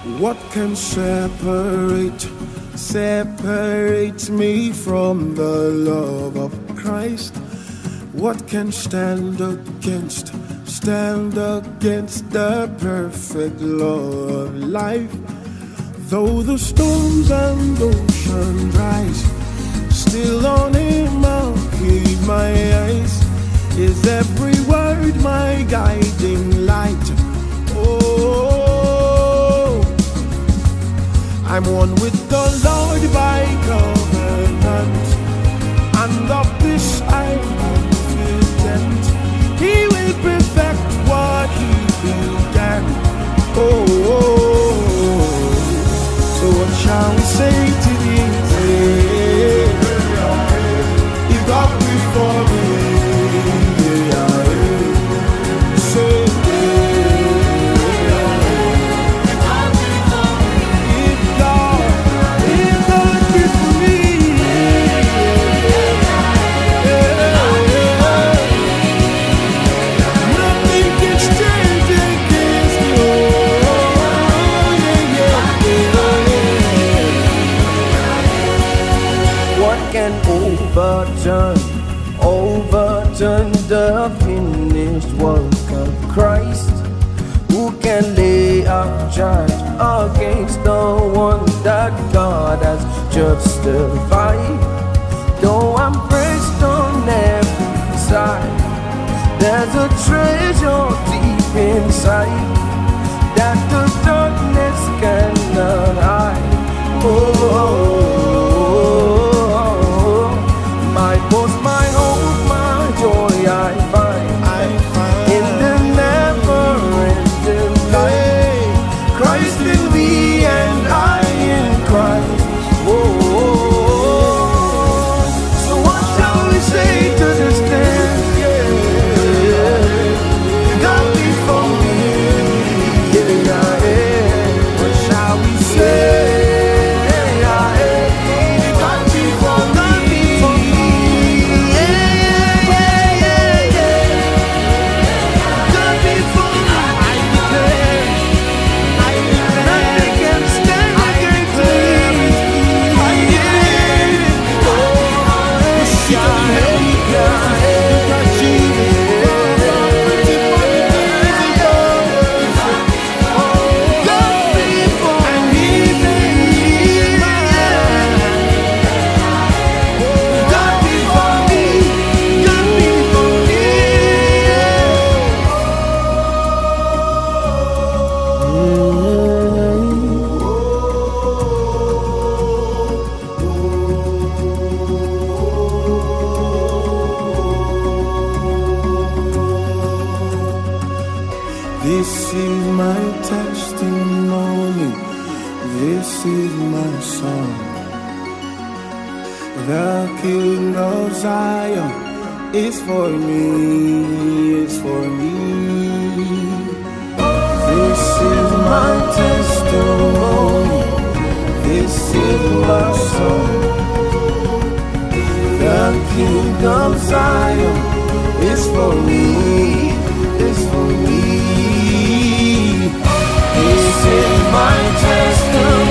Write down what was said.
What can separate me from the love of Christ? What can stand against the perfect law of life? Though the storms and ocean rise, still on him I'll keep my eyes. Is every word my guiding light? Oh, I'm one with the Lord by covenant, and of this I'm confident. He will perfect what he began. Oh, so what shall we say to these? He got before me. Can overturn the finished work of Christ? Who can lay a charge against the one that God has justified? Though I'm pressed on every side, there's a treasure deep inside that the darkness cannot hide. My boast, my hope, my joy I find in the never-ending light. Christ in me and I in Christ. Whoa. So what shall we say to this thing? God before me. What shall we say? This is my testimony, this is my song. The King of Zion is for me, is for me. This is my testimony, this is my song. The King of Zion is for me, is for me. This is my testimony.